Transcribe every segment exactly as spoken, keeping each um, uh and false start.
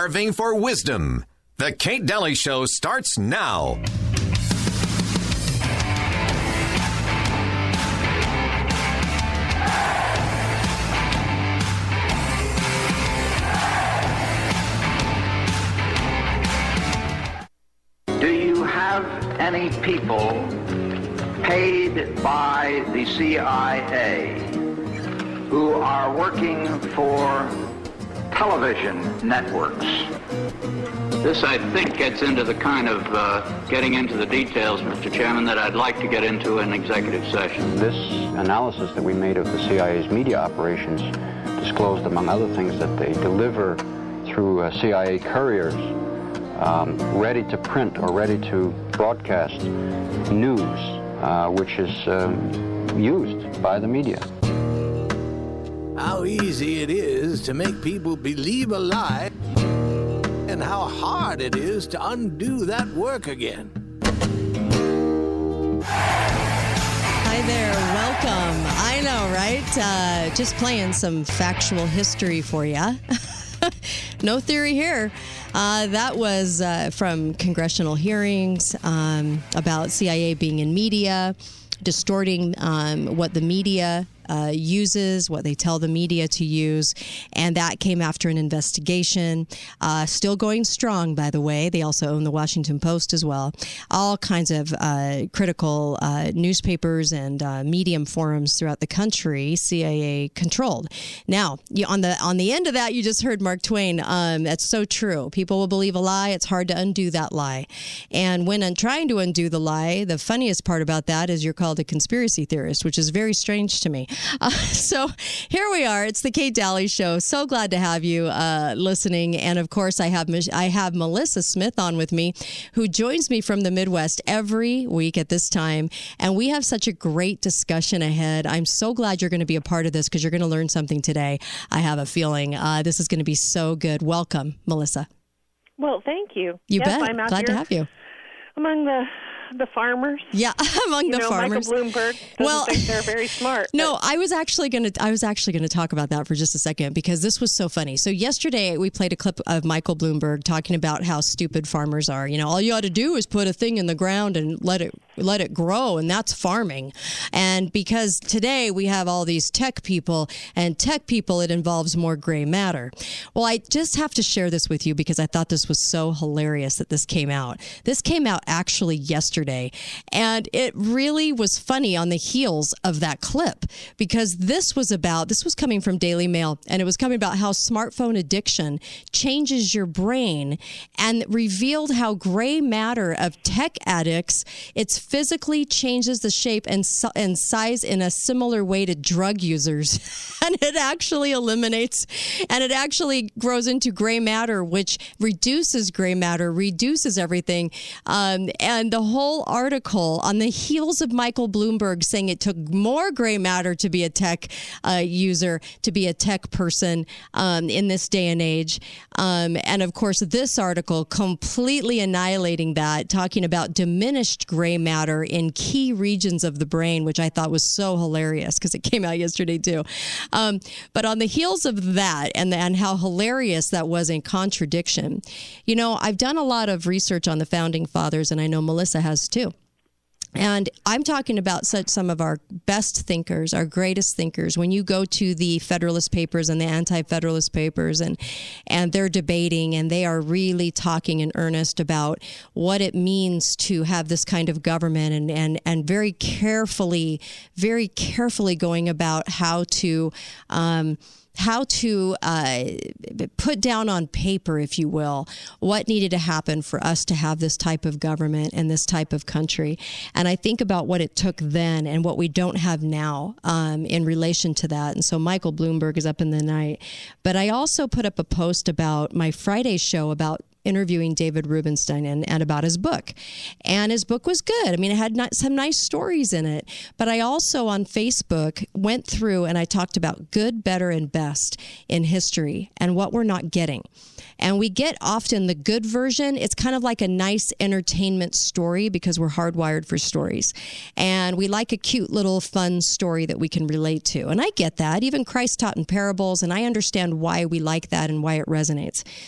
Starving for wisdom. The Kate Daly Show starts now. Do you have any people paid by the C I A who are working for television networks? This, I think, gets into the kind of uh, getting into the details, Mister Chairman, that I'd like to get into in executive session. This analysis that we made of the C I A's media operations disclosed, among other things, that they deliver through uh, C I A couriers um, ready to print or ready to broadcast news, uh, which is um, used by the media. How easy it is to make people believe a lie, and how hard it is to undo that work again. Hi there, welcome. I know, right? Uh, just playing some factual history for you. No theory here. Uh, that was uh, from congressional hearings um, about C I A being in media, distorting um, what the media Uh, uses, what they tell the media to use, and that came after an investigation. Uh, still going strong, by the way. They also own the Washington Post as well. All kinds of uh, critical uh, newspapers and uh, medium forums throughout the country, C I A controlled. Now, you, on the on the end of that, you just heard Mark Twain. Um, that's so true. People will believe a lie. It's hard to undo that lie. And when I'm trying to undo the lie, the funniest part about that is you're called a conspiracy theorist, which is very strange to me. Uh, so here we are. It's the Kate Daly Show. So glad to have you uh, listening. And of course, I have I have Melissa Smith on with me, who joins me from the Midwest every week at this time. And we have such a great discussion ahead. I'm so glad you're going to be a part of this because you're going to learn something today. I have a feeling uh, this is going to be so good. Welcome, Melissa. Well, thank you. You yes, bet. I'm out Glad here to have you. Among the the farmers. Yeah, among you the know, farmers. Michael Bloomberg doesn't well, think they're very smart. No, I was actually going to I was actually going to talk about that for just a second because this was so funny. So yesterday we played a clip of Michael Bloomberg talking about how stupid farmers are. You know, all you ought to do is put a thing in the ground and let it let it grow, and that's farming. And because today we have all these tech people, and tech people, it involves more gray matter. Well, I just have to share this with you because I thought this was so hilarious that this came out. This came out actually yesterday, and it really was funny on the heels of that clip because this was about, this was coming from Daily Mail, and it was coming about how smartphone addiction changes your brain, and revealed how gray matter of tech addicts, it's physically changes the shape and, and size in a similar way to drug users. And it actually eliminates, and it actually grows into gray matter, which reduces gray matter, reduces everything. Um, and the whole article on the heels of Michael Bloomberg saying it took more gray matter to be a tech uh, user, to be a tech person um, in this day and age. Um, and of course, this article completely annihilating that, talking about diminished gray matter in key regions of the brain, which I thought was so hilarious because it came out yesterday too. Um, but on the heels of that, and, and how hilarious that was in contradiction, you know, I've done a lot of research on the founding fathers, and I know Melissa has too. And I'm talking about such some of our best thinkers, our greatest thinkers. When you go to the Federalist Papers and the Anti-Federalist Papers, and and they're debating, and they are really talking in earnest about what it means to have this kind of government, and and and very carefully, very carefully going about how to. Um, how to uh, put down on paper, if you will, what needed to happen for us to have this type of government and this type of country. And I think about what it took then and what we don't have now um, in relation to that. And so Michael Bloomberg is up in the night. But I also put up a post about my Friday show about interviewing David Rubenstein and, and about his book. And his book was good. I mean, it had not, some nice stories in it. But I also on Facebook went through and I talked about good, better, and best in history and what we're not getting. And we get often the good version. It's kind of like a nice entertainment story because we're hardwired for stories. And we like a cute little fun story that we can relate to. And I get that. Even Christ taught in parables, and I understand why we like that and why it resonates.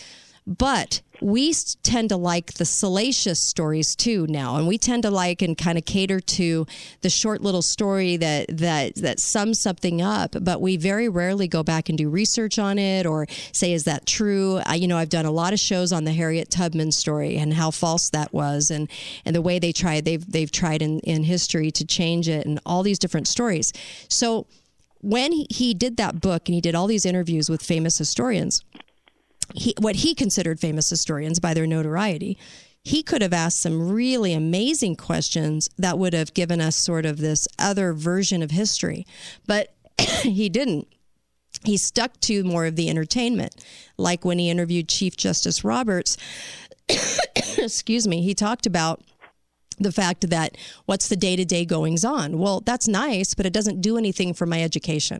But we s- tend to like the salacious stories too now, and we tend to like and kind of cater to the short little story that that that sums something up. But we very rarely go back and do research on it or say, is that true? I, you know, I've done a lot of shows on the Harriet Tubman story and how false that was, and and the way they tried they've they've tried in in history to change it, and all these different stories. So when he, he did that book and he did all these interviews with famous historians. He, what he considered famous historians by their notoriety, he could have asked some really amazing questions that would have given us sort of this other version of history. But he didn't. He stuck to more of the entertainment. Like when he interviewed Chief Justice Roberts, excuse me, he talked about the fact that what's the day-to-day goings on? Well, that's nice, but it doesn't do anything for my education.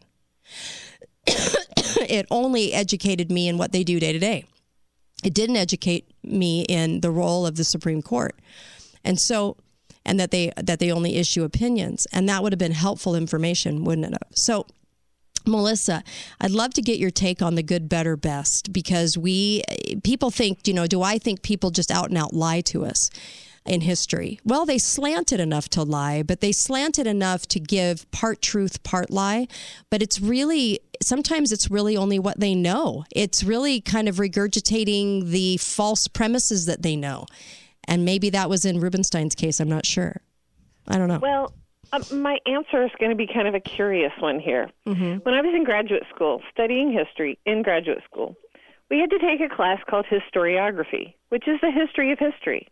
It only educated me in what they do day to day. It didn't educate me in the role of the Supreme Court. And so, and that they that they only issue opinions. And that would have been helpful information, wouldn't it have? So, Melissa, I'd love to get your take on the good, better, best, because we, people think, you know, do I think people just out and out lie to us in history? Well, they slanted enough to lie, but they slanted enough to give part truth, part lie. But it's really, sometimes it's really only what they know. It's really kind of regurgitating the false premises that they know. And maybe that was in Rubenstein's case. I'm not sure. I don't know. Well, um, my answer is going to be kind of a curious one here. Mm-hmm. When I was in graduate school, studying history in graduate school, we had to take a class called historiography, which is the history of history.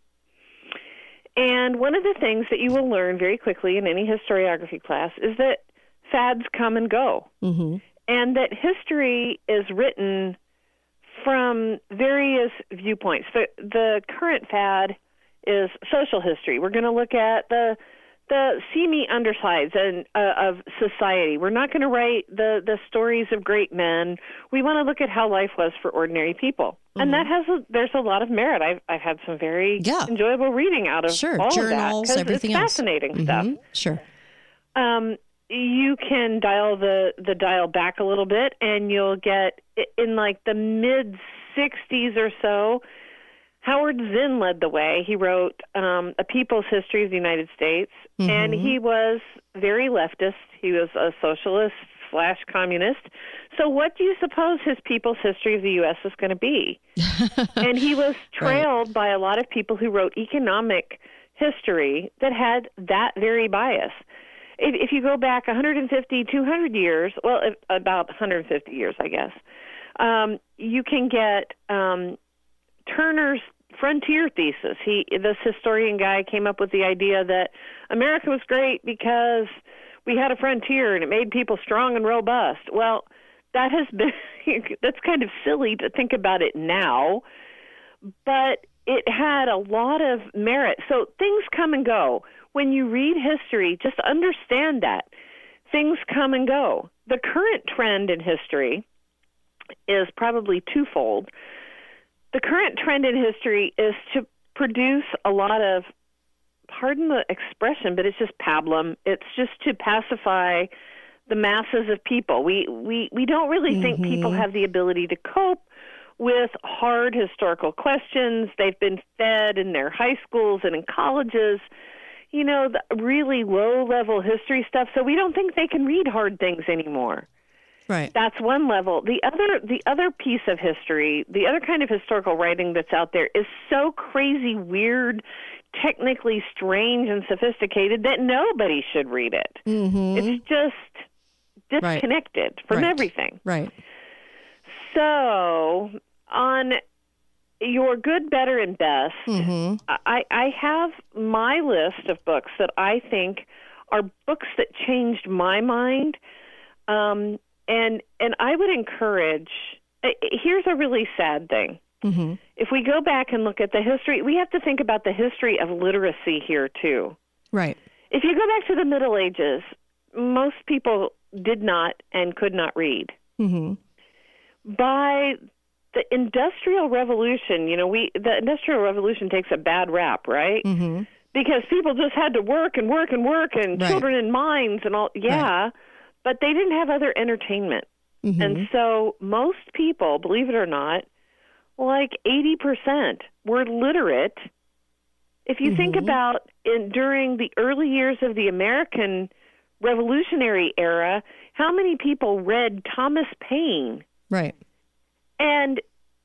And one of the things that you will learn very quickly in any historiography class is that fads come and go. Mm-hmm. And that history is written from various viewpoints. The, the current fad is social history. We're going to look at the the seamy undersides and, uh, of society. We're not going to write the, the stories of great men. We want to look at how life was for ordinary people. Mm-hmm. And that has a, there's a lot of merit. I've I've had some very yeah. enjoyable reading out of sure. all Journals, of that. everything it's else. Fascinating mm-hmm. stuff. Sure. Um, you can dial the, the dial back a little bit, and you'll get, in like the mid sixties or so, Howard Zinn led the way. He wrote um, A People's History of the United States, mm-hmm. and he was very leftist. He was a socialist slash communist. So what do you suppose his People's History of the U S is going to be? And he was trailed right. by a lot of people who wrote economic history that had that very bias. If, if you go back one hundred fifty, two hundred years, well, if, about one hundred fifty years, I guess, um, you can get um, Turner's frontier thesis. He, this historian guy, came up with the idea that America was great because we had a frontier and it made people strong and robust. Well, that has been, that's kind of silly to think about it now, but it had a lot of merit. So things come and go. When you read history, just understand that things come and go. The current trend in history is probably twofold. The current trend in history is to produce a lot of, pardon the expression, but it's just pablum. It's just to pacify the masses of people. We we, we don't really mm-hmm. think people have the ability to cope with hard historical questions. They've been fed in their high schools and in colleges, you know, the really low-level history stuff, so we don't think they can read hard things anymore. Right. That's one level. The other the other piece of history, the other kind of historical writing that's out there is so crazy, weird, technically strange and sophisticated that nobody should read it. Mm-hmm. It's just disconnected right. from right. everything. Right. So on your good, better, and best, mm-hmm. I, I have my list of books that I think are books that changed my mind. Um, and and I would encourage, here's a really sad thing. Mm-hmm. If we go back and look at the history, we have to think about the history of literacy here, too. Right. If you go back to the Middle Ages, most people did not and could not read. Mm-hmm. By the Industrial Revolution, you know, we the Industrial Revolution takes a bad rap, right? Mm-hmm. Because people just had to work and work and work, and right. children in mines and all. Yeah, right. But they didn't have other entertainment. Mm-hmm. And so most people, believe it or not, like eighty percent were literate. If you mm-hmm. think about in, during the early years of the American Revolutionary era, how many people read Thomas Paine? Right. And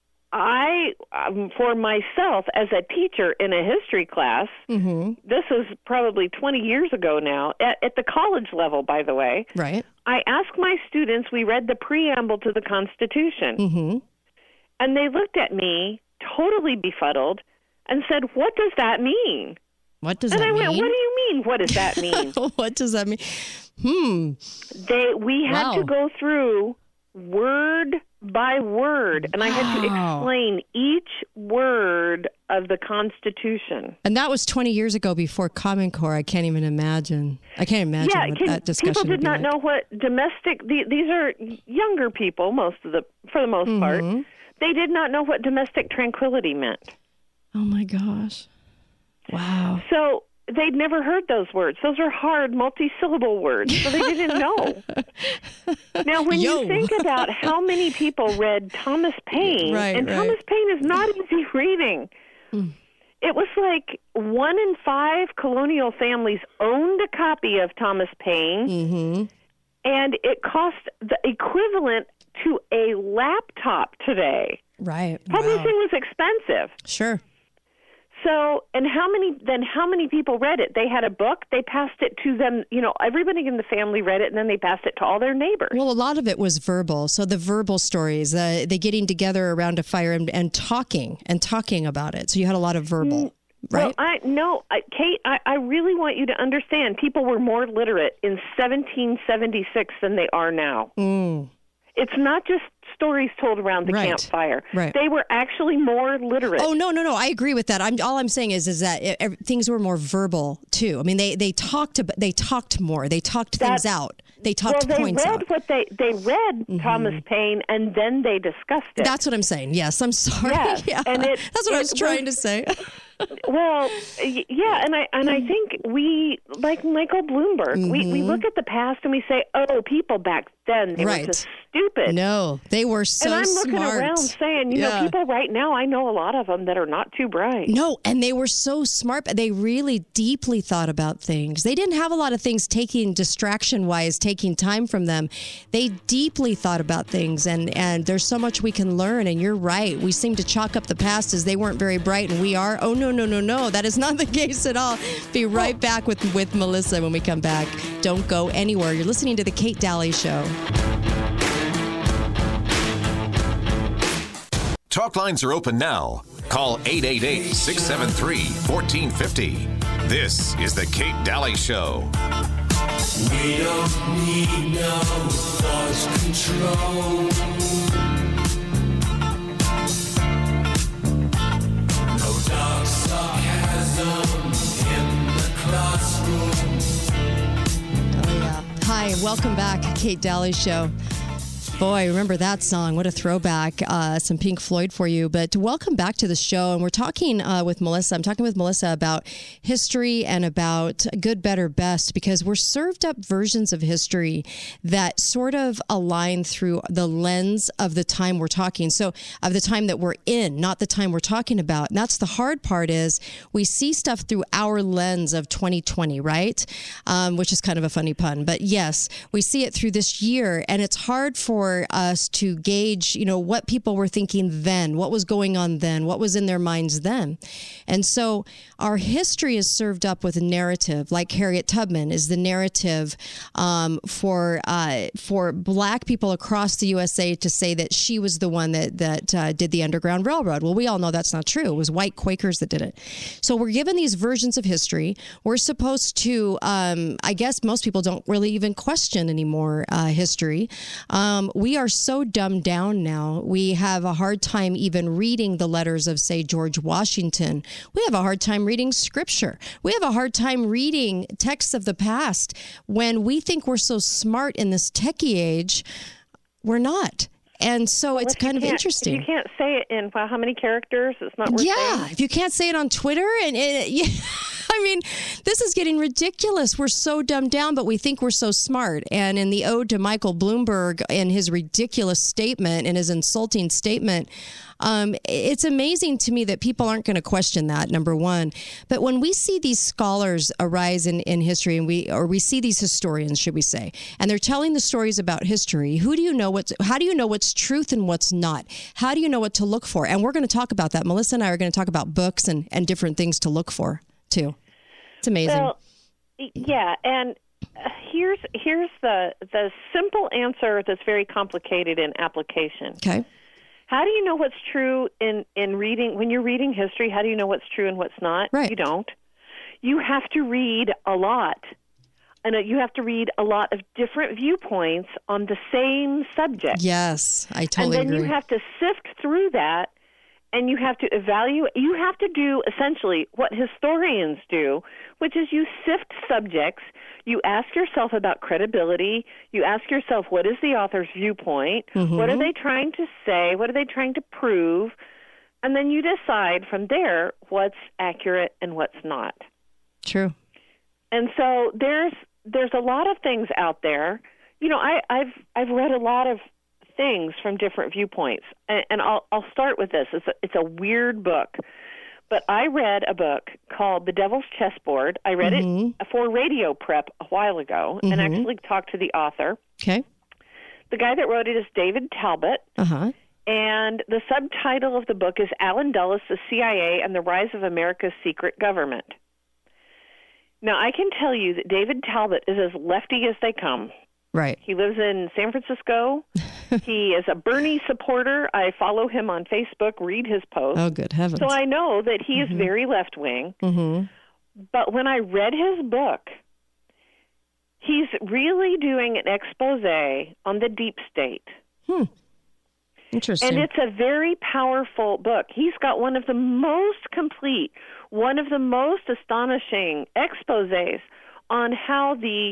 I, um, for myself, as a teacher in a history class, mm-hmm. this is probably twenty years ago now, at, at the college level, by the way. Right. I asked my students, we read the preamble to the Constitution, mm-hmm. and they looked at me totally befuddled and said, "What does that mean?" What does and that I mean? went, "What do you mean? What does that mean?" What does that mean? Hmm. They we had wow. to go through word by word, and wow. I had to explain each word of the Constitution. And that was twenty years ago before Common Core. I can't even imagine. I can't imagine yeah, what can, that discussion people did not like. know what domestic. The, these are younger people, most of the for the most mm-hmm. part. They did not know what domestic tranquility meant. Oh my gosh! Wow. So they'd never heard those words. Those are hard multi-syllable words, so they didn't know. Now, when Yo. you think about how many people read Thomas Paine, right, and right. Thomas Paine is not easy reading. Mm. It was like one in five colonial families owned a copy of Thomas Paine, mm-hmm. and it cost the equivalent to a laptop today. Right. Publishing wow. was expensive. Sure. So, and how many, then how many people read it? They had a book, they passed it to them, you know, everybody in the family read it, and then they passed it to all their neighbors. Well, a lot of it was verbal. So the verbal stories, uh, the getting together around a fire and, and talking and talking about it. So you had a lot of verbal, right? Well, I, no, I, Kate, I, I really want you to understand, people were more literate in seventeen seventy-six than they are now. Mm. It's not just stories told around the right. campfire. Right. They were actually more literate. Oh, no, no, no. I agree with that. I'm all I'm saying is is that it, it, things were more verbal too. I mean, they they talked about, they talked more. They talked things That, out. They talked well, they points read out. what they they read mm-hmm. Thomas Paine, and then they discussed it. That's what I'm saying. Yes, I'm sorry. Yes, yeah. and it, That's what it I was trying was, to say. Well, yeah, and I and I think we, like Michael Bloomberg, mm-hmm. we, we look at the past and we say, oh, people back then, they right. were just stupid. No, they were so smart. And I'm looking smart. around saying, you yeah. know, people right now, I know a lot of them that are not too bright. No, and they were so smart. They really deeply thought about things. They didn't have a lot of things taking distraction-wise, taking time from them. They deeply thought about things, and, and there's so much we can learn, and you're right. We seem to chalk up the past as they weren't very bright, and we are. Oh, no, no, no, no. That is not the case at all. Be right back with, with Melissa when we come back. Don't go anywhere. You're listening to The Kate Daly Show. Talk lines are open now. Call eight eight eight, six seven three, one four five zero. This is The Kate Daly Show. We don't need no thought control. No dark sarcasm in the classroom. Oh, yeah. Hi, welcome back, Kate Daly Show. Boy, remember that song. What a throwback. Uh, some Pink Floyd for you. But welcome back to the show. And we're talking uh, with Melissa. I'm talking with Melissa about history and about good, better, best, because we're served up versions of history that sort of align through the lens of the time we're talking. So of the time that we're in, not the time we're talking about. And that's the hard part is we see stuff through our lens of twenty twenty, right? Um, which is kind of a funny pun. But yes, we see it through this year. And it's hard for us to gauge, you know, what people were thinking then, what was going on then, what was in their minds then. And so our history is served up with a narrative, like Harriet Tubman is the narrative um, for uh, for Black people across the U S A to say that she was the one that, that uh, did the Underground Railroad. Well, we all know that's not true. It was white Quakers that did it. So we're given these versions of history. We're supposed to, um, I guess most people don't really even question anymore uh, history. Um, We are so dumbed down now. We have a hard time even reading the letters of, say, George Washington. We have a hard time reading scripture. We have a hard time reading texts of the past. When we think we're so smart in this techie age, we're not. And so well, it's kind of interesting. If you can't say it in well, how many characters? It's not worth yeah, saying. If you can't say it on Twitter, and it, yeah, I mean, this is getting ridiculous. We're so dumbed down, but we think we're so smart. And in the ode to Michael Bloomberg and his ridiculous statement and his insulting statement, Um, it's amazing to me that people aren't going to question that, number one. But when we see these scholars arise in, in history, and we or we see these historians, should we say, and they're telling the stories about history, who do you know what's, how do you know what's truth and what's not? How do you know what to look for? And we're going to talk about that. Melissa and I are going to talk about books and, and different things to look for, too. It's amazing. Well, yeah, and here's here's the the simple answer that's very complicated in application. Okay. How do you know what's true in, in reading, when you're reading history, how do you know what's true and what's not? Right. You don't. You have to read a lot. And you have to read a lot of different viewpoints on the same subject. Yes, I totally agree. And then agree. you have to sift through that, and you have to evaluate. You have to do essentially what historians do, which is you sift subjects. You ask yourself about credibility. You ask yourself, what is the author's viewpoint? Mm-hmm. What are they trying to say? What are they trying to prove? And then you decide from there what's accurate and what's not. True. And so there's there's a lot of things out there. You know, I, I've I've read a lot of things from different viewpoints, and, and I'll I'll start with this. It's a, it's a weird book, but I read a book called The Devil's Chessboard. I read mm-hmm. it for radio prep a while ago, mm-hmm. and actually talked to the author. Okay. The guy that wrote it is David Talbot. Uh huh. And the subtitle of the book is Allen Dulles, the C I A, and the Rise of America's Secret Government. Now, I can tell you that David Talbot is as lefty as they come. Right. He lives in San Francisco. He is a Bernie supporter. I follow him on Facebook, read his posts. Oh, good heavens. So I know that he mm-hmm. is very left-wing. Mm-hmm. But when I read his book, he's really doing an expose on the deep state. Hmm. Interesting. And it's a very powerful book. He's got one of the most complete, one of the most astonishing exposés on how the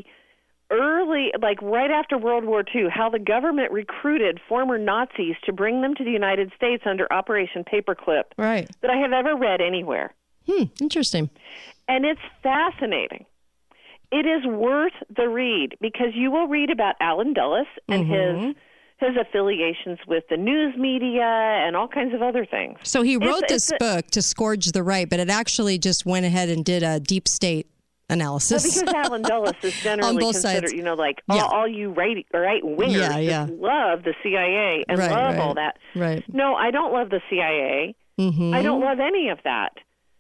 early, like right after World War Two, how the government recruited former Nazis to bring them to the United States under Operation Paperclip. Right. That I have ever read anywhere. Hmm. Interesting. And it's fascinating. It is worth the read because you will read about Allen Dulles and mm-hmm. his his affiliations with the news media and all kinds of other things. So he wrote it's, this it's book to scourge the right, but it actually just went ahead and did a deep state analysis. Well, because Allen Dulles is generally On both considered, sides. you know, like Yeah. all, all you right right wingers Yeah, yeah. just love the C I A and Right, love right, all that. right. No, I don't love the C I A. Mm-hmm. I don't love any of that.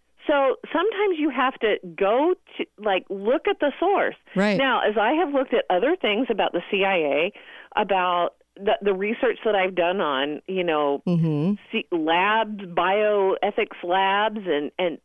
So sometimes you have to go to, like, look at the source. Right. Now, as I have looked at other things about the C I A, about the, the research that I've done on, you know, mm-hmm. C- labs, bioethics labs, and, and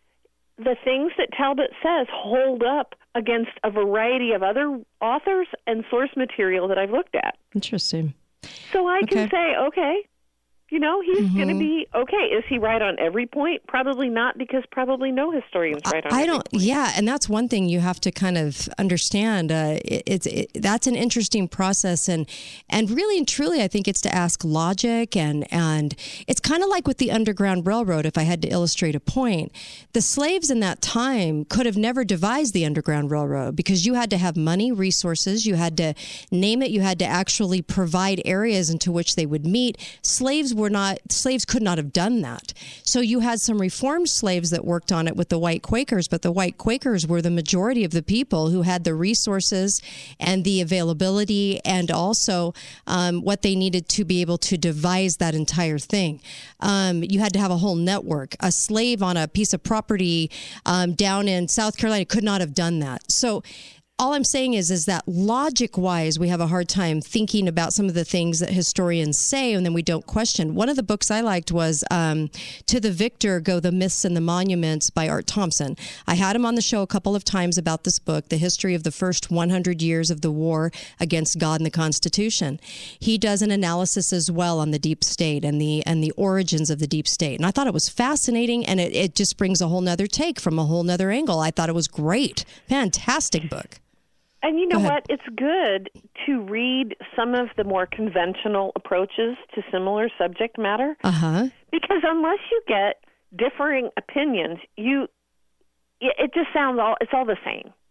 the things that Talbot says hold up against a variety of other authors and source material that I've looked at. Interesting. So I Okay. can say, okay, you know, he's Mm-hmm. going to be okay. Is he right on every point? Probably not, because probably no historian's right on I every don't. point. Yeah, and that's one thing you have to kind of understand. Uh, it, it's it, that's an interesting process, and and really and truly, I think it's to ask logic, and and it's kind of like with the Underground Railroad. If I had to illustrate a point, the slaves in that time could have never devised the Underground Railroad because you had to have money, resources, you had to name it, you had to actually provide areas into which they would meet. Slaves were not slaves could not have done that. So you had some reformed slaves that worked on it with the white Quakers, but the white Quakers were the majority of the people who had the resources and the availability and also um, what they needed to be able to devise that entire thing. Um, you had to have a whole network. A slave on a piece of property um, down in South Carolina could not have done that. So all I'm saying is, is that logic-wise, we have a hard time thinking about some of the things that historians say, and then we don't question. One of the books I liked was um, To the Victor Go the Myths and the Monuments by Art Thompson. I had him on the show a couple of times about this book, the history of the first one hundred years of the war against God and the Constitution. He does an analysis as well on the deep state and the and the origins of the deep state. And I thought it was fascinating, and it, it just brings a whole nother take from a whole nother angle. I thought it was great. Fantastic book. And you know Go ahead. what? It's good to read some of the more conventional approaches to similar subject matter. Uh-huh. Because unless you get differing opinions, you it just sounds all it's all the same.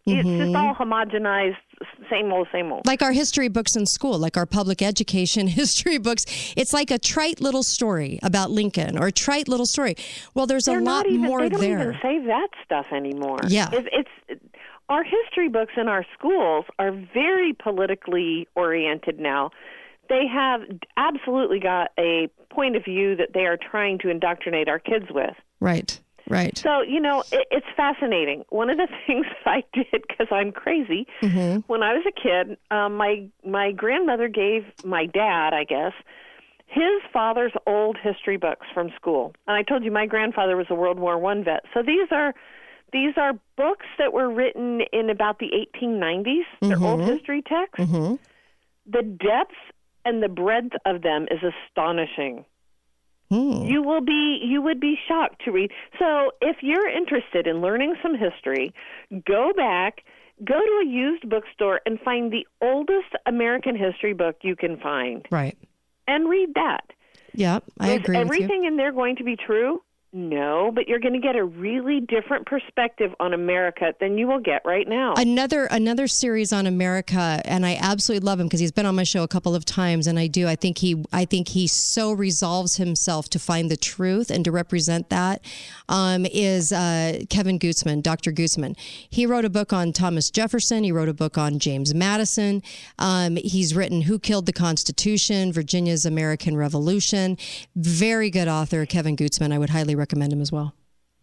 It's just all homogenized, same old, same old. Like our history books in school, like our public education history books. It's like a trite little story about Lincoln or a trite little story. Well, there's They're a lot not even, more they don't there. even say that stuff anymore. Yeah. It's, it's our history books in our schools are very politically oriented now. They have absolutely got a point of view that they are trying to indoctrinate our kids with. Right, right. So, you know, it, it's fascinating. One of the things that I did, because I'm crazy, Mm-hmm. when I was a kid, um, my my grandmother gave my dad, I guess, his father's old history books from school. And I told you my grandfather was a World War One vet. So these are these are books that were written in about the eighteen nineties. They're old history texts. Mm-hmm. The depth and the breadth of them is astonishing. Hmm. You will be you would be shocked to read. So if you're interested in learning some history, go back, go to a used bookstore and find the oldest American history book you can find Right. and read that. Yeah, I Is agree with you. everything in there going to be true? No, but you're going to get a really different perspective on America than you will get right now. Another another series on America, and I absolutely love him because he's been on my show a couple of times, and I do. I think he I think he so resolves himself to find the truth and to represent that. Um, is uh, Kevin Gutzman, Doctor Gutzman. He wrote a book on Thomas Jefferson. He wrote a book on James Madison. Um, he's written Who Killed the Constitution, Virginia's American Revolution. Very good author, Kevin Gutzman. I would highly recommend him as well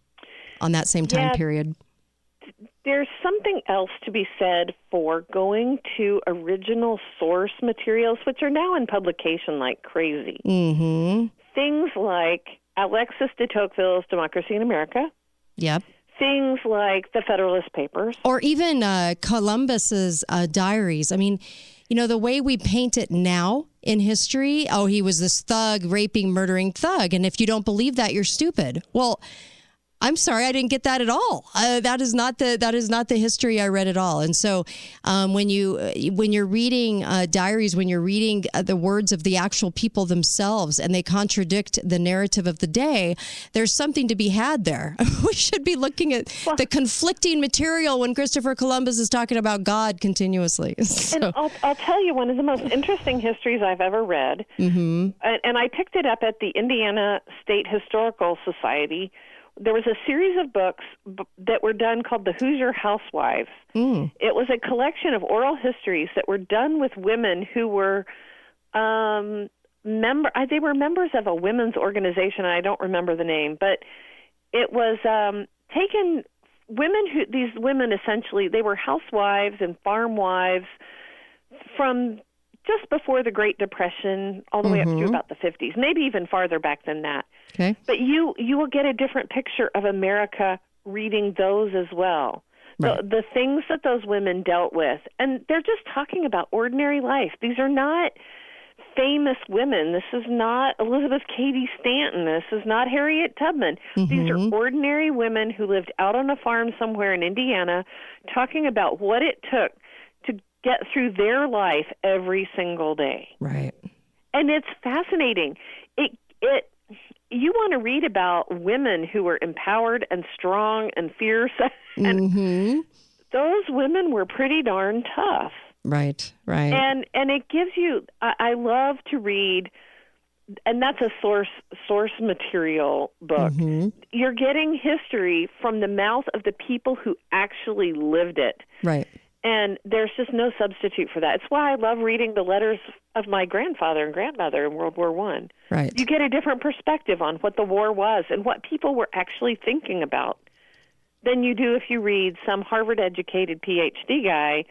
on that same time Yeah. period. There's something else to be said for going to original source materials, which are now in publication like crazy. Mm-hmm. Things like Alexis de Tocqueville's Democracy in America, Yep. things like the Federalist Papers. Or even uh, Columbus's uh, diaries. I mean, you know, the way we paint it now in history, oh, he was this thug, raping, murdering thug. And if you don't believe that, you're stupid. Well, I'm sorry, I didn't get that at all. Uh, that is not the that is not the history I read at all. And so, um, when you uh, when you're reading uh, diaries, when you're reading uh, the words of the actual people themselves, and they contradict the narrative of the day, there's something to be had there. We should be looking at the conflicting material when Christopher Columbus is talking about God continuously. So, And I'll, I'll tell you, one of the most interesting histories I've ever read, mm-hmm. and, and I picked it up at the Indiana State Historical Society. There was a series of books b- that were done called the Hoosier Housewives. Mm. It was a collection of oral histories that were done with women who were um, member. I, they were members of a women's organization, and I don't remember the name, but it was um, taken. Women who these women essentially they were housewives and farm wives from just before the Great Depression, all the way up to about the fifties, maybe even farther back than that. Okay. But you you will get a different picture of America reading those as well. Right. The, the things that those women dealt with. And they're just talking about ordinary life. These are not famous women. This is not Elizabeth Cady Stanton. This is not Harriet Tubman. These are ordinary women who lived out on a farm somewhere in Indiana talking about what it took to get through their life every single day. Right. And it's fascinating. It it you want to read about women who were empowered and strong and fierce, and Mm-hmm. those women were pretty darn tough. Right. Right. And and it gives you. I, I love to read, and that's a source source material book. Mm-hmm. You're getting history from the mouth of the people who actually lived it. Right. And there's just no substitute for that. It's why I love reading the letters of my grandfather and grandmother in World War One. Right. You get a different perspective on what the war was and what people were actually thinking about than you do if you read some Harvard-educated P H D guy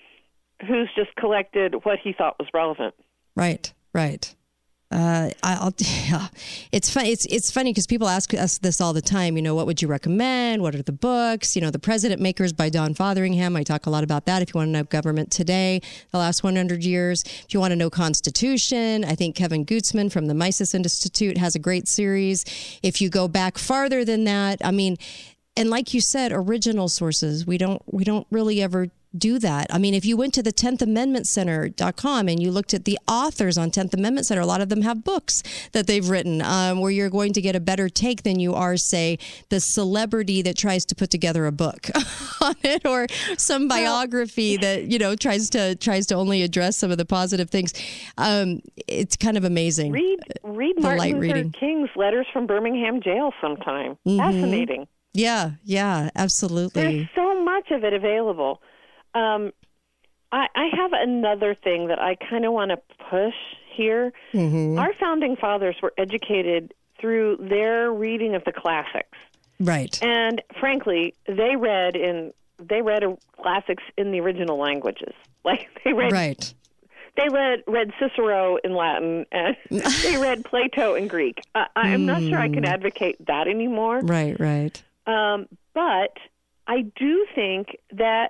who's just collected what he thought was relevant. Right. Right. Uh, I'll. Yeah. It's fun. It's it's funny because people ask us this all the time. You know, what would you recommend? What are the books? You know, The President Makers by Don Fotheringham. I talk a lot about that. If you want to know government today, the last one hundred years. If you want to know Constitution, I think Kevin Gutzman from the Mises Institute has a great series. If you go back farther than that, I mean, and like you said, original sources. We don't we don't really ever do that. I mean, if you went to the tenth amendment center dot com and you looked at the authors on tenth Amendment Center, a lot of them have books that they've written um, where you're going to get a better take than you are, say, the celebrity that tries to put together a book on it, or some biography that, you know, tries to tries to only address some of the positive things. Um, it's kind of amazing. Read read the Martin light Luther reading. King's letters from Birmingham jail sometime. Mm-hmm. Fascinating. Yeah, yeah, absolutely. There's so much of it available. Um, I, I have another thing that I kind of want to push here. Mm-hmm. Our founding fathers were educated through their reading of the classics. Right. And frankly, they read in they read classics in the original languages. Like they read Right. They read read Cicero in Latin, and they read Plato in Greek. Uh, I'm not sure I can advocate that anymore. Right, right. Um, but I do think that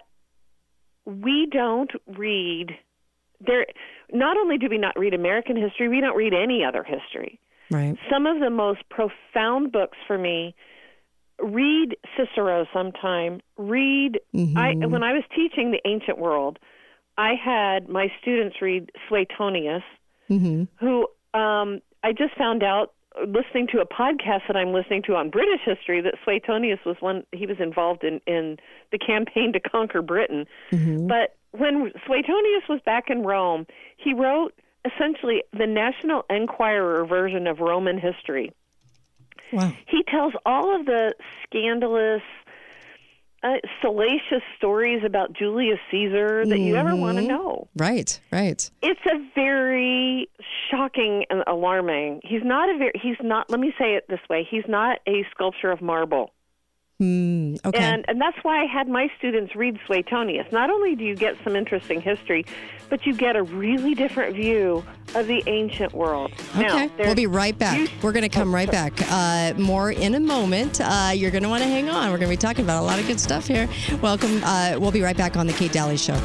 we don't read there. Not only do we not read American history, we don't read any other history. Right. Some of the most profound books for me. Read Cicero sometime. Read. Mm-hmm. I when I was teaching the ancient world, I had my students read Suetonius, Mm-hmm. who um, I just found out listening to a podcast that I'm listening to on British history that Suetonius was one. He was involved in, in the campaign to conquer Britain. Mm-hmm. But when Suetonius was back in Rome, he wrote essentially the National Enquirer version of Roman history. Wow. He tells all of the scandalous, uh, salacious stories about Julius Caesar that you ever want to know. Right, right. It's a very shocking and alarming. He's not a very, he's not, let me say it this way, he's not a sculpture of marble. Mm, okay. And and that's why I had my students read Suetonius. Not only do you get some interesting history, but you get a really different view of the ancient world. Okay, Now, we'll be right back. you- We're going to come Oh, right sorry. back. Uh, more in a moment. Uh, you're going to want to hang on. We're going to be talking about a lot of good stuff here. Welcome. Uh, we'll be right back on the Kate Daly Show.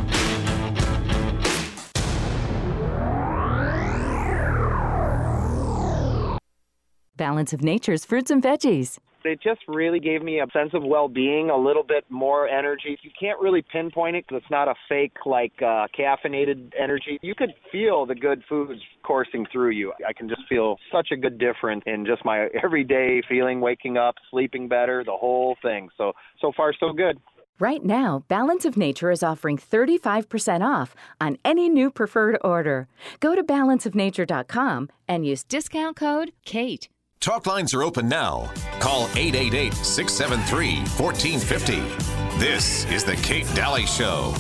Balance of Nature's fruits and veggies. It just really gave me a sense of well-being, a little bit more energy. You can't really pinpoint it because it's not a fake, like, uh, caffeinated energy. You could feel the good foods coursing through you. I can just feel such a good difference in just my everyday feeling, waking up, sleeping better, the whole thing. So, so far, so good. Right now, Balance of Nature is offering thirty-five percent off on any new preferred order. Go to balance of nature dot com and use discount code KATE. Talk lines are open now. Call eight eight eight, six seven three, one four five zero. This is the Kate Daly Show.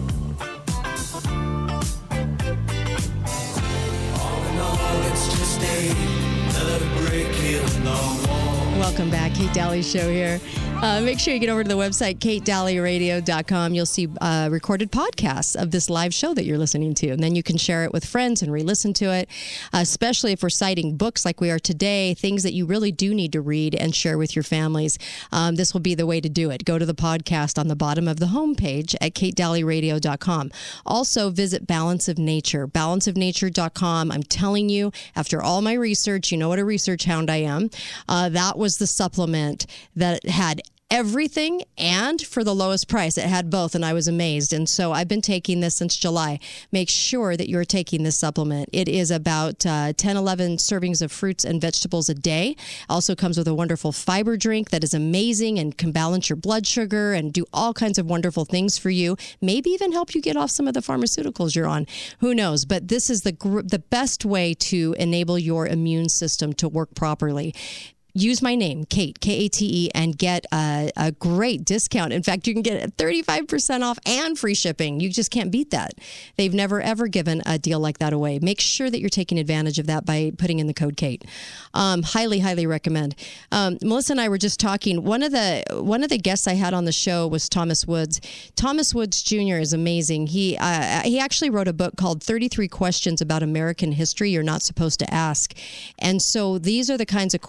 All in all, it's just another brick in the wall. Welcome back. Kate Daly Show here. Uh, make sure you get over to the website, kate daly radio dot com. You'll see uh, recorded podcasts of this live show that you're listening to. And then you can share it with friends and re-listen to it, uh, especially if we're citing books like we are today, things that you really do need to read and share with your families. Um, this will be the way to do it. Go to the podcast on the bottom of the homepage at kate daly radio dot com. Also, visit Balance of Nature, balance of nature dot com. I'm telling you, after all my research, you know what a research hound I am, uh, that was the supplement that had everything and for the lowest price. It had both, and I was amazed. And so I've been taking this since July. Make sure that you're taking this supplement. It is about uh, ten, eleven servings of fruits and vegetables a day. Also comes with a wonderful fiber drink that is amazing and can balance your blood sugar and do all kinds of wonderful things for you. Maybe even help you get off some of the pharmaceuticals you're on. Who knows? But this is the gr- the best way to enable your immune system to work properly. Use my name, Kate, K A T E, and get a, a great discount. In fact, you can get thirty-five percent off and free shipping. You just can't beat that. They've never, ever given a deal like that away. Make sure that you're taking advantage of that by putting in the code Kate. Um, highly, highly recommend. Um, Melissa and I were just talking. One of the one of the guests I had on the show was Thomas Woods. Thomas Woods Junior is amazing. He uh, he actually wrote a book called thirty-three Questions About American History You're Not Supposed to Ask. And so these are the kinds of questions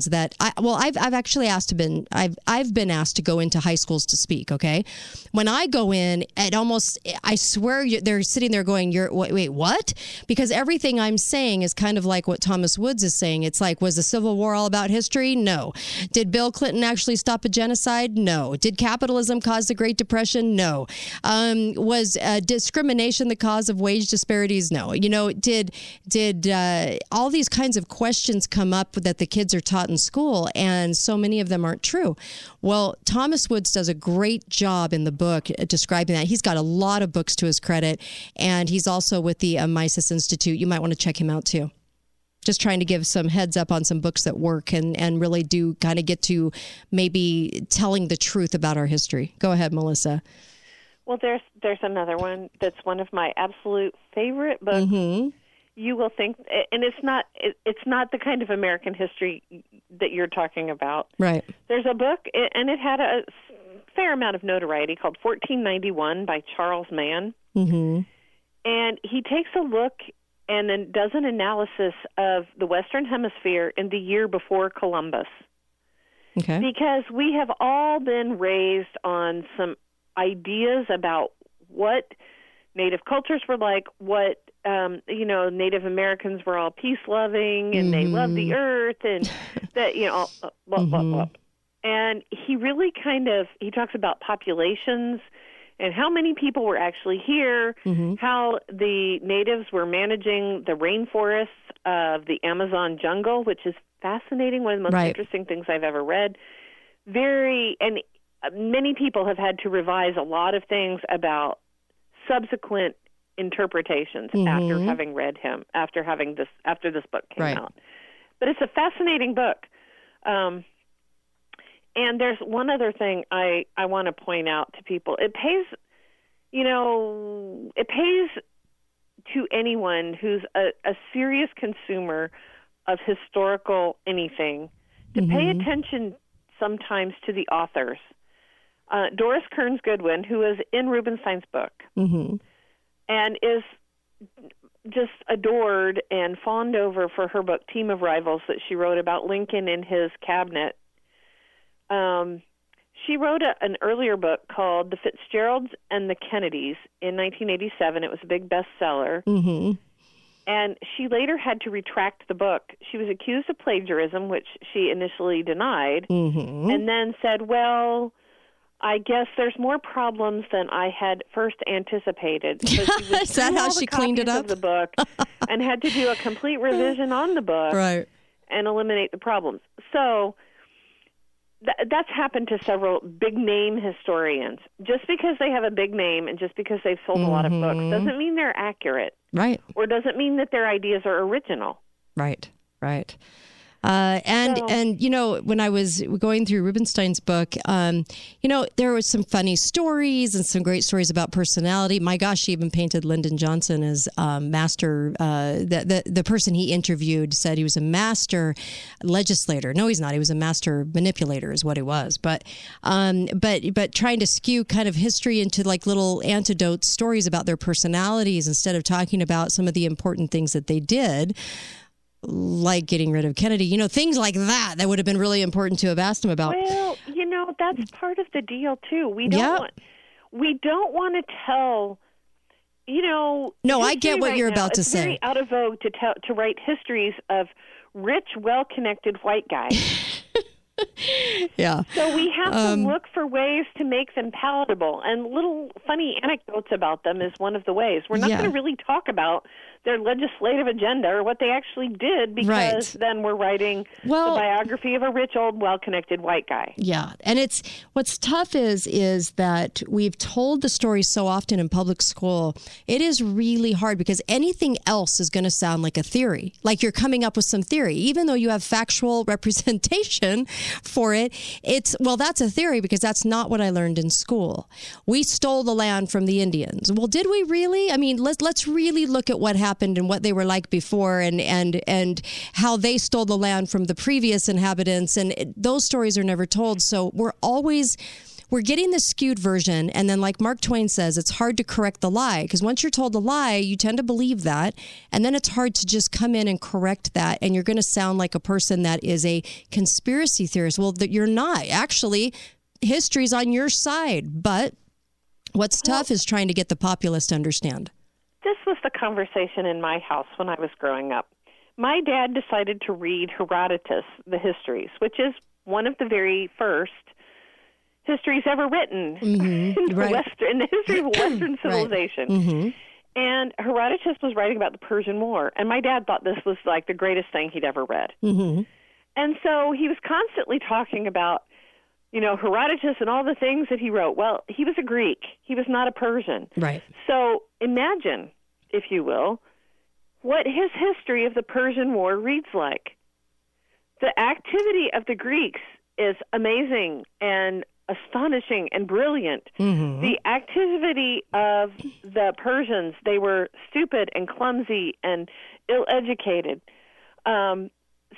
that I, well, I've I've actually asked to been I've I've been asked to go into high schools to speak. Okay, when I go in, it almost I swear you, they're sitting there going, "You're wait, wait, what?" Because everything I'm saying is kind of like what Thomas Woods is saying. It's like, was the Civil War all about history? No. Did Bill Clinton actually stop a genocide? No. Did capitalism cause the Great Depression? No. Um, was uh, discrimination the cause of wage disparities? No. You know, did did uh, all these kinds of questions come up that the kids are taught in school, and so many of them aren't true? Well, Thomas Woods does a great job in the book describing that. He's got a lot of books to his credit, and he's also with the uh, Mises Institute. You might want to check him out too. Just trying to give some heads up on some books that work and, and really do kind of get to maybe telling the truth about our history. Go ahead, Melissa. Well, there's there's another one that's one of my absolute favorite books. Mm-hmm. You will think, and it's not it, it's not the kind of American history that you're talking about. Right. There's a book, and it had a fair amount of notoriety, called fourteen ninety-one by Charles Mann. Mm-hmm. And he takes a look and then does an analysis of the Western Hemisphere in the year before Columbus. Okay. Because we have all been raised on some ideas about what Native cultures were like, what, um, you know, Native Americans were all peace-loving and mm-hmm. they loved the earth and that, you know, blah, blah, mm-hmm. blah. And he really kind of, he talks about populations and how many people were actually here, mm-hmm. how the natives were managing the rainforests of the Amazon jungle, which is fascinating, one of the most right. interesting things I've ever read. Very, and many people have had to revise a lot of things about subsequent interpretations mm-hmm. after having read him, after having this, after this book came right. out. But it's a fascinating book. Um, And there's one other thing I, I want to point out to people. It pays, you know, it pays to anyone who's a, a serious consumer of historical anything to mm-hmm. pay attention sometimes to the authors. Uh, Doris Kearns Goodwin, who is in Rubenstein's book, mm-hmm. and is just adored and fawned over for her book, Team of Rivals, that she wrote about Lincoln and his cabinet. Um, she wrote a, an earlier book called The Fitzgeralds and the Kennedys in nineteen eighty-seven. It was a big bestseller. Mm-hmm. And she later had to retract the book. She was accused of plagiarism, which she initially denied, mm-hmm. and then said, well, I guess there's more problems than I had first anticipated. So she Is that how she cleaned it up? Of the book and had to do a complete revision on the book right. and eliminate the problems. So th- that's happened to several big-name historians. Just because they have a big name and just because they've sold mm-hmm. a lot of books doesn't mean they're accurate. Right. Or doesn't mean that their ideas are original. Right, right. Uh, and, so, and, you know, when I was going through Rubenstein's book, um, you know, there was some funny stories and some great stories about personality. My gosh, she even painted Lyndon Johnson as um, master. Uh, the, the, the person he interviewed said he was a master legislator. No, he's not. He was a master manipulator is what he was. But, um, but, but trying to skew kind of history into like little anecdote stories about their personalities instead of talking about some of the important things that they did, like getting rid of Kennedy, you know, things like that, that would have been really important to have asked him about. Well, you know, that's part of the deal too. We don't yeah. want, we don't want to tell, you know. No, I get what right you're now, about to it's say. It's very out of vogue to tell, to write histories of rich, well-connected white guys. yeah. So we have um, to look for ways to make them palatable, and little funny anecdotes about them is one of the ways. We're not yeah. going to really talk about their legislative agenda or what they actually did because right. then we're writing well, the biography of a rich, old, well-connected white guy. Yeah. And it's what's tough is is that we've told the story so often in public school. It is really hard because anything else is going to sound like a theory, like you're coming up with some theory, even though you have factual representation for it. It's, well, that's a theory because that's not what I learned in school. We stole the land from the Indians. Well, did we really? I mean, let's let's really look at what happened and what they were like before and and and how they stole the land from the previous inhabitants. And it, those stories are never told. So we're always we're getting the skewed version. And then like Mark Twain says, it's hard to correct the lie because once you're told a lie, you tend to believe that. And then it's hard to just come in and correct that. And you're going to sound like a person that is a conspiracy theorist. Well, that you're not. Actually, history's on your side. But what's tough is trying to get the populace to understand. This was the conversation in my house when I was growing up. My dad decided to read Herodotus, the Histories, which is one of the very first histories ever written Mm-hmm. in, the Right. Western, in the history of Western civilization. Right. Mm-hmm. And Herodotus was writing about the Persian War, and my dad thought this was like the greatest thing he'd ever read. Mm-hmm. And so he was constantly talking about, you know, Herodotus and all the things that he wrote. Well, he was a Greek. He was not a Persian. Right. So imagine, if you will, what his history of the Persian War reads like. The activity of the Greeks is amazing and astonishing and brilliant. Mm-hmm. The activity of the Persians, they were stupid and clumsy and ill-educated. Um,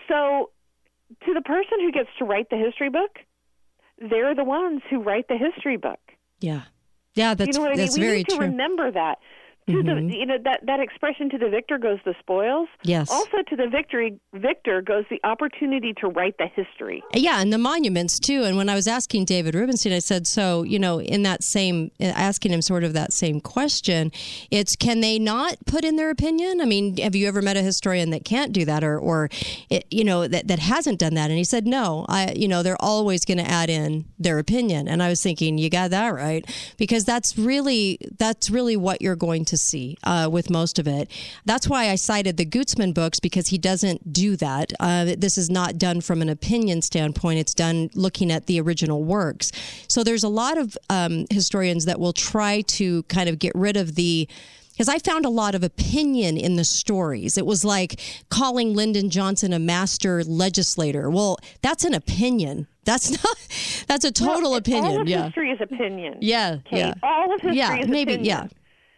so to the person who gets to write the history book, they're the ones who write the history book. Yeah. Yeah, that's, you know what I mean? that's We very need to true. remember that. To Mm-hmm. the, you know, that, that expression, to the victor goes the spoils. Yes. Also to the victory victor goes the opportunity to write the history. Yeah, and the monuments too. And when I was asking David Rubenstein, I said, so, you know, in that same, asking him sort of that same question, it's can they not put in their opinion? I mean, have you ever met a historian that can't do that or, or it, you know, that, that hasn't done that? And he said, no, I, you know, they're always going to add in their opinion. And I was thinking, you got that right, because that's really, that's really what you're going to see uh, with most of it. That's why I cited the Gutzman books, because he doesn't do that. Uh, this is not done from an opinion standpoint. It's done looking at the original works. So there's a lot of um, historians that will try to kind of get rid of the, because I found a lot of opinion in the stories. It was like calling Lyndon Johnson a master legislator. Well, that's an opinion. That's not, that's a total well, opinion. All of yeah. history is opinion. Yeah. Kate. Yeah. All of history yeah, is maybe, opinion. Yeah.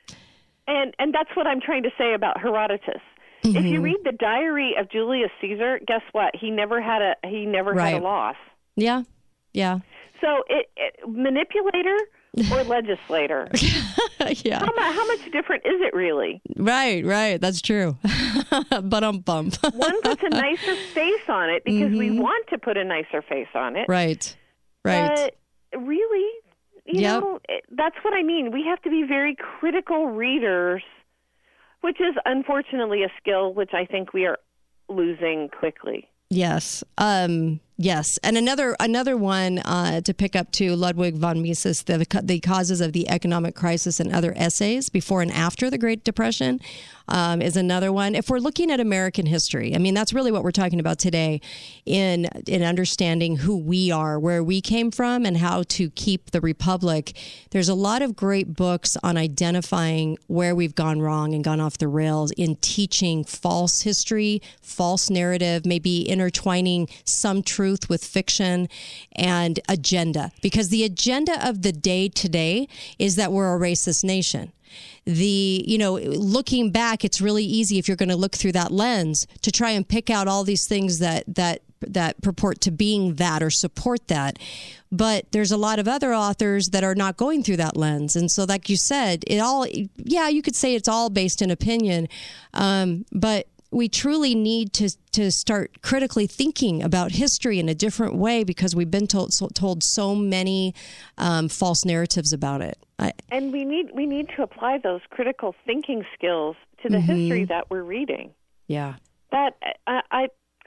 And and that's what I'm trying to say about Herodotus. Mm-hmm. If you read the diary of Julius Caesar, guess what? He never had a he never right. had a loss. Yeah, yeah. So it, it manipulator or legislator. yeah. How, how much different is it really? Right, right. That's true. But I'm bummed. One puts a nicer face on it because mm-hmm. we want to put a nicer face on it. Right, right. But really, you yep. know, it, that's what I mean. We have to be very critical readers, which is unfortunately a skill which I think we are losing quickly. Yes. Um, yes. And another another one uh, to pick up to Ludwig von Mises, the, the Causes of the Economic Crisis and Other Essays Before and After the Great Depression um, is another one. If we're looking at American history, I mean, that's really what we're talking about today in, in understanding who we are, where we came from, and how to keep the Republic. There's a lot of great books on identifying where we've gone wrong and gone off the rails in teaching false history, false narrative, maybe intertwining some truth with fiction and agenda, because the agenda of the day today is that we're a racist nation. The, you know, looking back, it's really easy if you're going to look through that lens to try and pick out all these things that, that, that purport to being that or support that. But there's a lot of other authors that are not going through that lens. And so, like you said, it all, yeah, you could say it's all based in opinion. Um, but we truly need to to start critically thinking about history in a different way, because we've been told so, told so many um, false narratives about it. I, and we need we need to apply those critical thinking skills to the mm-hmm. history that we're reading. Yeah, that I I,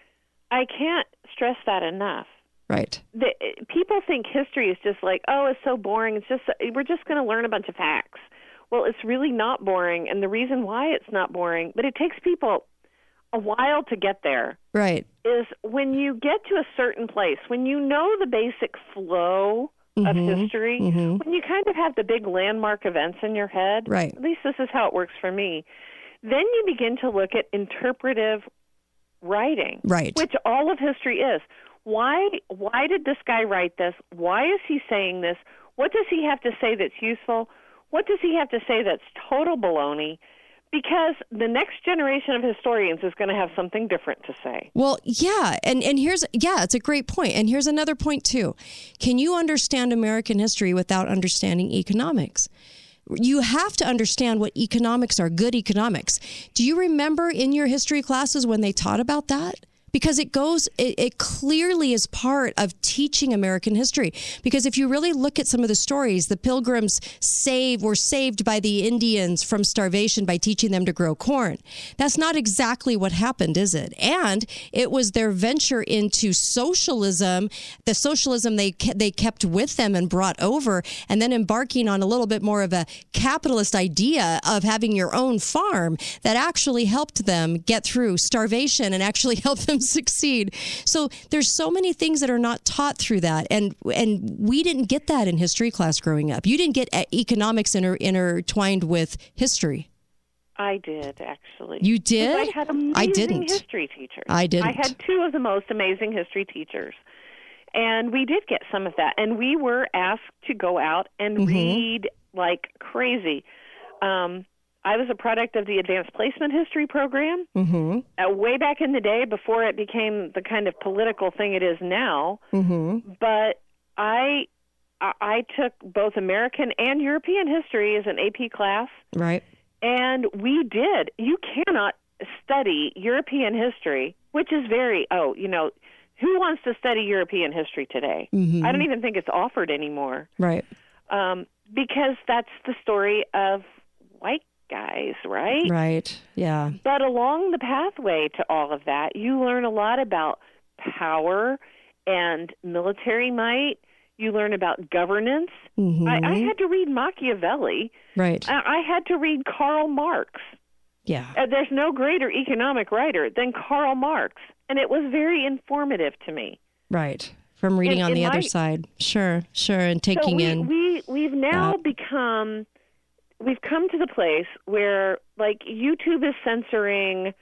I can't stress that enough. Right. The, people think history is just like, oh, it's so boring. It's just we're just going to learn a bunch of facts. Well, it's really not boring, and the reason why it's not boring, but it takes people a while to get there. Right. Is when you get to a certain place, when you know the basic flow mm-hmm. of history, mm-hmm. when you kind of have the big landmark events in your head, right. at least this is how it works for me, then you begin to look at interpretive writing, right. which all of history is. Why, why did this guy write this? Why is he saying this? What does he have to say that's useful? What does he have to say that's total baloney? Because the next generation of historians is going to have something different to say. Well, yeah. And, and here's, yeah, it's a great point. And here's another point, too. Can you understand American history without understanding economics? You have to understand what economics are, good economics. Do you remember in your history classes when they taught about that? Because it goes, it, it clearly is part of teaching American history. Because if you really look at some of the stories, the Pilgrims save, were saved by the Indians from starvation by teaching them to grow corn. That's not exactly what happened, is it? And it was their venture into socialism, the socialism they ke- they kept with them and brought over, and then embarking on a little bit more of a capitalist idea of having your own farm that actually helped them get through starvation and actually helped them succeed. So there's so many things that are not taught through that, and and we didn't get that in history class growing up. You didn't get economics inter, intertwined with history. I did, actually. You did? I had amazing I didn't. history teachers. I didn't. I had two of the most amazing history teachers, and we did get some of that. And we were asked to go out and Mm-hmm. read like crazy. Um, I was a product of the Advanced Placement History program. Mm-hmm. Uh, way back in the day, before it became the kind of political thing it is now. Mm-hmm. But I, I I took both American and European history as an A P class. Right. And we did. You cannot study European history, which is very, oh, you know, who wants to study European history today? Mm-hmm. I don't even think it's offered anymore. Right. Um, because that's the story of white guys, right? Right. Yeah. But along the pathway to all of that, you learn a lot about power and military might. You learn about governance. Mm-hmm. I, I had to read Machiavelli. Right. I, I had to read Karl Marx. Yeah. Uh, there's no greater economic writer than Karl Marx, and it was very informative to me. Right. From reading In- on in the other my- side. Sure. Sure. And taking so we, in. we we've now that. become we've come to the place where like YouTube is censoring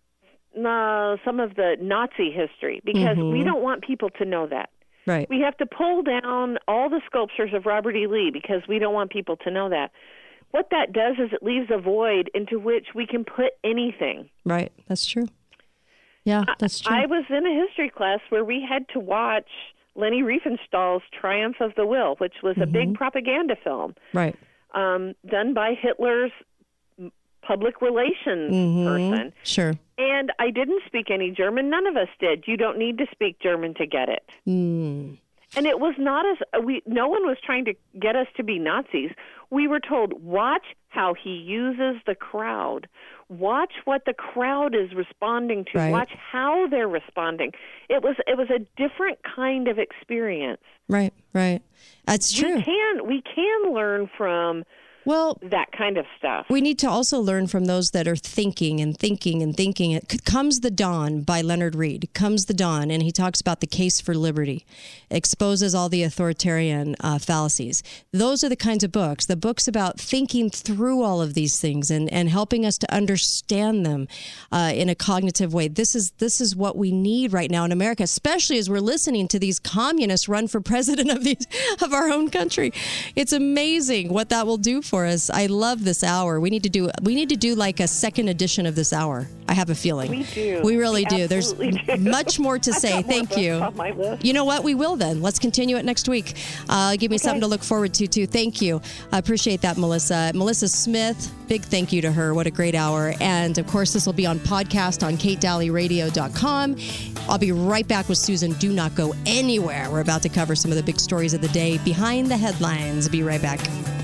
uh, some of the Nazi history because Mhm. we don't want people to know that. Right. We have to pull down all the sculptures of Robert E. Lee because we don't want people to know that. What that does is it leaves a void into which we can put anything. Right. That's true. Yeah, that's true. I was in a history class where we had to watch Leni Riefenstahl's Triumph of the Will, which was a Mm-hmm. big propaganda film right. um, done by Hitler's public relations Mhm. person. Sure. And I didn't speak any German. None of us did. You don't need to speak German to get it. Mm. And it was not as we. No one was trying to get us to be Nazis. We were told, watch how he uses the crowd. Watch what the crowd is responding to. Right. Watch how they're responding. It was it was a different kind of experience. Right. Right. That's true. We can we can learn from well that kind of stuff. We need to also learn from those that are thinking and thinking and thinking. It comes the dawn by Leonard Read. Comes the dawn, and he talks about the case for liberty, exposes all the authoritarian uh, fallacies. Those are the kinds of books, the books about thinking through all of these things and, and helping us to understand them uh, in a cognitive way. This is this is what we need right now in America, especially as we're listening to these communists run for president of these of our own country. It's amazing what that will do for us. I love this hour. We need to do we need to do like a second edition of this hour. I have a feeling. We do. We really We do. There's absolutely do. much more to I've say. got more Thank books you. on my list. You know what? We will then. Let's continue it next week. Uh, give me Okay. something to look forward to, too. Thank you. I appreciate that, Melissa. Melissa Smith, big thank you to her. What a great hour. And, of course, this will be on podcast on kate daly radio dot com. I'll be right back with Susan. Do not go anywhere. We're about to cover some of the big stories of the day behind the headlines. Be right back.